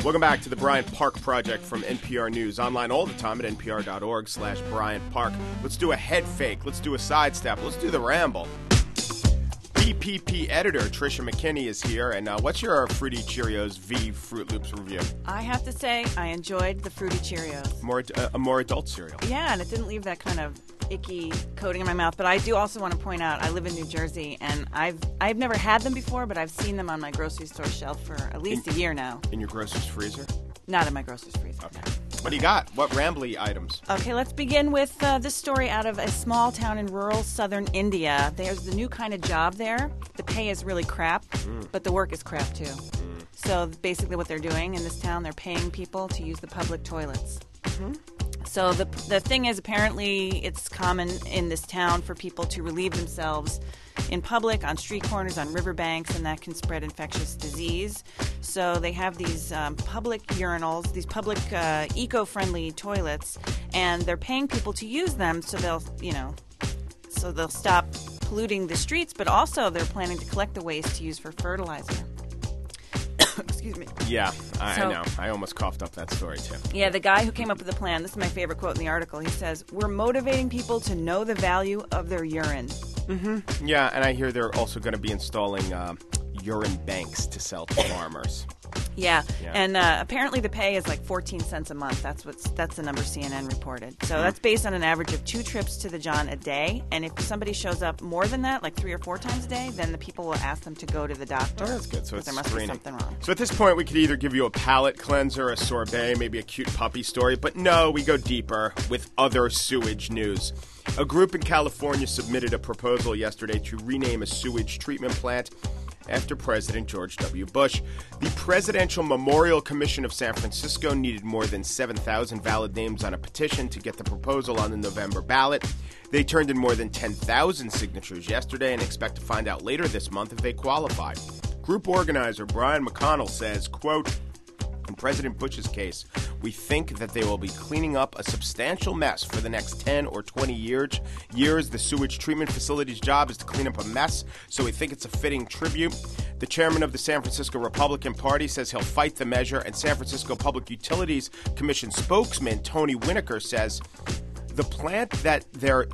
Welcome back to the Bryant Park Project from NPR News. Online all the time at npr.org/Bryant Park. Let's do a head fake. Let's do a sidestep. Let's do the ramble. PPP editor Tricia McKinney is here. And what's your Fruity Cheerios v. Fruit Loops review? I have to say I enjoyed the Fruity Cheerios. A more adult cereal. Yeah, and it didn't leave that kind of icky coating in my mouth. But I do also want to point out I live in New Jersey, and I've never had them before, but I've seen them on my grocery store shelf for at least a year now. In your grocer's freezer? Not in my grocer's freezer. Okay. What do you got? What rambly items? Okay, let's begin with this story out of a small town in rural southern India. There's the new kind of job there. The pay is really crap, but the work is crap too. So basically what they're doing in this town, they're paying people to use the public toilets. So the thing is, apparently it's common in this town for people to relieve themselves in public, on street corners, on riverbanks, and that can spread infectious disease. So they have these public urinals, these public eco-friendly toilets, and they're paying people to use them so they'll stop polluting the streets, but also they're planning to collect the waste to use for fertilizer. Excuse me. Yeah, I know. I almost coughed up that story, too. Yeah, the guy who came up with the plan, this is my favorite quote in the article, he says, "We're motivating people to know the value of their urine." Yeah, and I hear they're also going to be installing urine banks to sell to farmers. Yeah. And apparently the pay is like 14 cents a month. That's the number CNN reported. So that's based on an average of 2 trips to the John a day. And if somebody shows up more than that, like 3 or 4 times a day, then the people will ask them to go to the doctor. Oh, that's good. So it's there must screening. be something wrong. So at this point, we could either give you a palate cleanser, a sorbet, maybe a cute puppy story. But no, we go deeper with other sewage news. A group in California submitted a proposal yesterday to rename a sewage treatment plant after President George W. Bush. The Presidential Memorial Commission of San Francisco needed more than 7,000 valid names on a petition to get the proposal on the November ballot. They turned in more than 10,000 signatures yesterday and expect to find out later this month if they qualify. Group organizer Brian McConnell says, quote, "In President Bush's case, we think that they will be cleaning up a substantial mess for the next 10 or 20 years. The sewage treatment facility's job is to clean up a mess, so we think it's a fitting tribute." The chairman of the San Francisco Republican Party says he'll fight the measure, and San Francisco Public Utilities Commission spokesman Tony Winokur says the plant that they're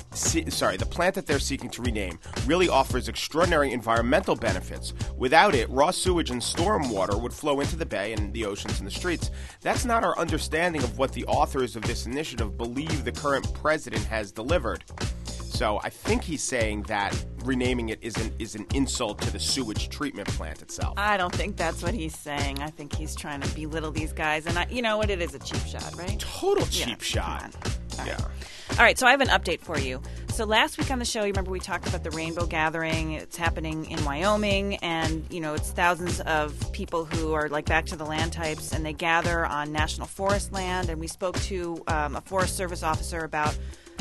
seeking to rename really offers extraordinary environmental benefits. Without it, raw sewage and storm water would flow into the bay and the oceans and the streets. That's not our understanding of what the authors of this initiative believe the current president has delivered. So I think he's saying that renaming it is an insult to the sewage treatment plant itself. I don't think that's what he's saying. I think he's trying to belittle these guys. And you know what? It is a cheap shot, right? Total cheap shot. Yeah. All right, so I have an update for you. So last week on the show, you remember we talked about the Rainbow Gathering. It's happening in Wyoming, and, it's thousands of people who are like back to the land types, and they gather on national forest land. And we spoke to a Forest Service officer about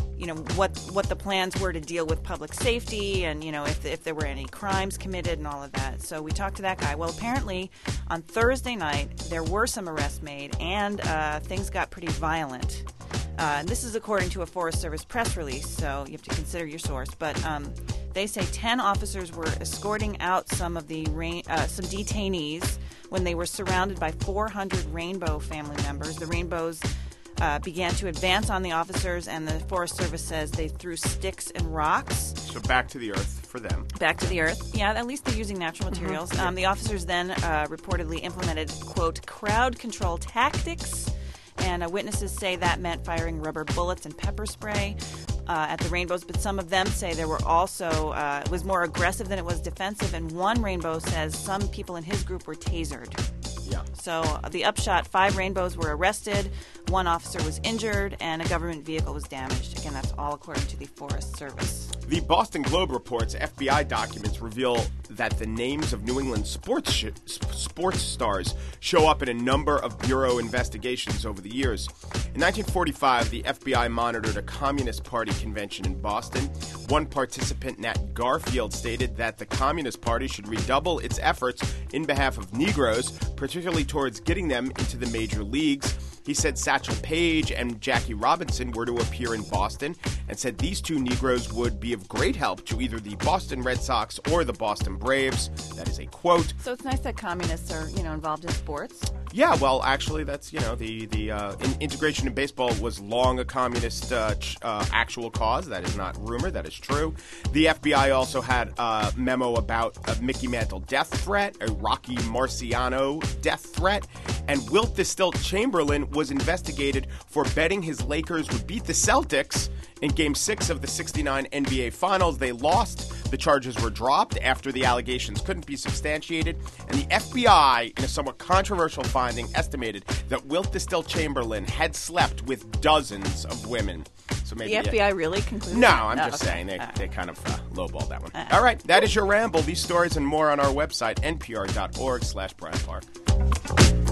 what the plans were to deal with public safety and, if there were any crimes committed and all of that. So we talked to that guy. Well, apparently on Thursday night, there were some arrests made and things got pretty violent. And this is according to a Forest Service press release, so you have to consider your source. But they say 10 officers were escorting out some of the some detainees when they were surrounded by 400 Rainbow family members. The Rainbows began to advance on the officers, and the Forest Service says they threw sticks and rocks. So back to the earth for them. Back to the earth. Yeah, at least they're using natural materials. The officers then reportedly implemented, quote, crowd control tactics, and witnesses say that meant firing rubber bullets and pepper spray at the Rainbows, but some of them say there were also, it was more aggressive than it was defensive, and one Rainbow says some people in his group were tasered. Yeah. So the upshot, 5 Rainbows were arrested, 1 officer was injured, and a government vehicle was damaged. Again, that's all according to the Forest Service. The Boston Globe reports FBI documents reveal that the names of New England sports stars show up in a number of Bureau investigations over the years. In 1945, the FBI monitored a Communist Party convention in Boston. One participant, Nat Garfield, stated that the Communist Party should redouble its efforts in behalf of Negroes, particularly towards getting them into the major leagues. He said Satchel Paige and Jackie Robinson were to appear in Boston and said these two Negroes would be of great help to either the Boston Red Sox or the Boston Braves. That is a quote. So it's nice that communists are, involved in sports. Yeah, well, actually, that's, the integration in baseball was long a communist actual cause. That is not rumor. That is true. The FBI also had a memo about a Mickey Mantle death threat, a Rocky Marciano death threat, and Wilt the Stilt Chamberlain was investigated for betting his Lakers would beat the Celtics in Game 6 of the '69 NBA Finals. They lost. The charges were dropped after the allegations couldn't be substantiated, and the FBI, in a somewhat controversial finding, estimated that Wilt the Stilt Chamberlain had slept with dozens of women. So maybe the FBI really concluded? No, I'm just saying they kind of lowballed that one. All right, that is your ramble. These stories and more on our website, npr.org/Brian Park.